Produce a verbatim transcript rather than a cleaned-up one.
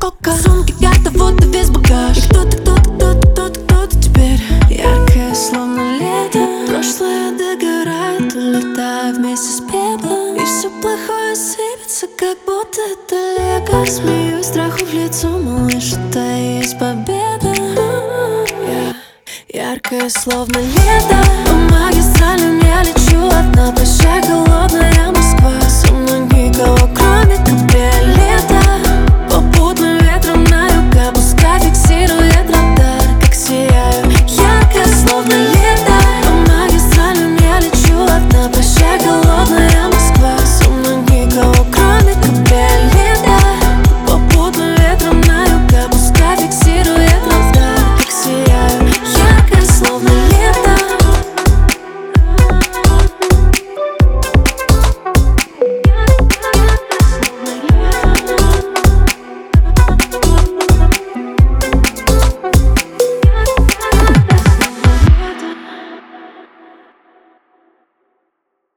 пока. Сумки, карта, вот и весь багаж. И кто-то, кто-то, кто-то, кто-то, кто-то теперь яркое, словно лето. Прошлое догорает, улетая вместе с пеплом. И все плохое сыпется, как будто это лего. Смеюсь страху в лицо, малыш, это и есть победа. Я яркое, словно лето.